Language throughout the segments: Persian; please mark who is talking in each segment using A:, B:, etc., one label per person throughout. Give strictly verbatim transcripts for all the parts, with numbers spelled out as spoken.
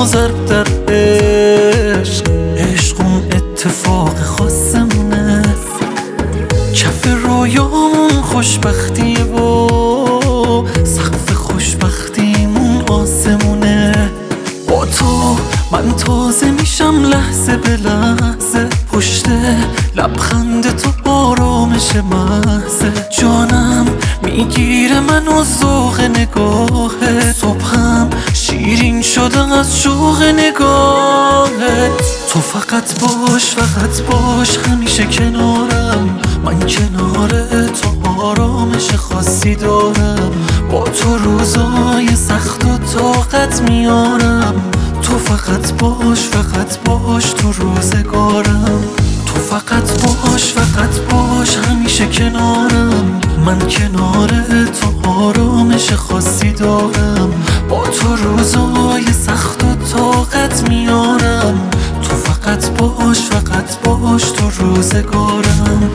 A: ضرب در عشق. عشق اون اتفاق خاصمونه، کف رویامون خوشبختیه و سقف خوشبختیمون آسمونه. با تو من تازه میشم لحظه به لحظه، پشت لبخند تو آرامش محضه. جانم میگیره منو ذوق نگاهت، صبحم شیرین شده از شوق نگاهت. تو فقط باش فقط باش همیشه کنارم، من کنار تو آرامش خاصی دارم. با تو روزای سخت و طاقت میارم. تو فقط باش فقط باش تو روزگارم. تو فقط باش فقط باش همیشه کنارم، من کنار تو آرامش خاصی دارم. با تو روزای سخت و طاقت میارم. تو فقط باش فقط باش تو روزگارم.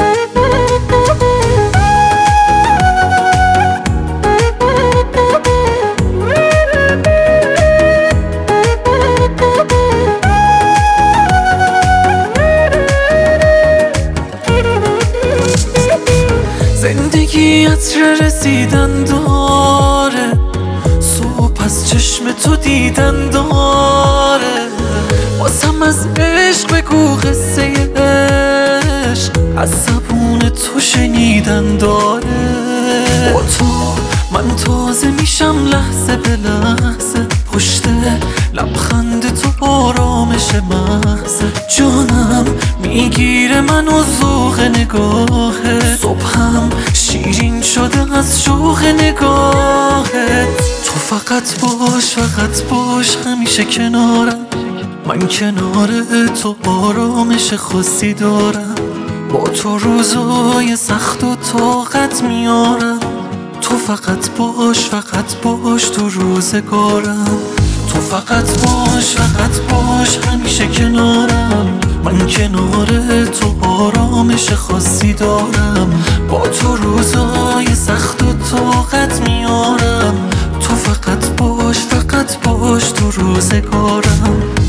A: زندگی عطر رسیدن داره، صبح از چشم تو دیدن داره. واسم از عشق بگو قصه عشق، از زبون تو شنیدن داره. با تو من تازه میشم لحظه به لحظه، پشت لبخند تو آرامش محضه. جانم میگیره منو ذوق نگاهت، صبحم شیرین شده از شوق نگاهت. تو فقط باش فقط باش همیشه کنارم، من کنار تو آرامش خاصی دارم. با تو روزای سخت و طاقت میارم. تو فقط باش فقط باش تو روزگارم. تو فقط باش فقط باش همیشه کنارم، من کنار تو آرامش خاصی دارم. با تو روزای سخت و طاقت میارم. تو فقط باش فقط باش تو روزگارم.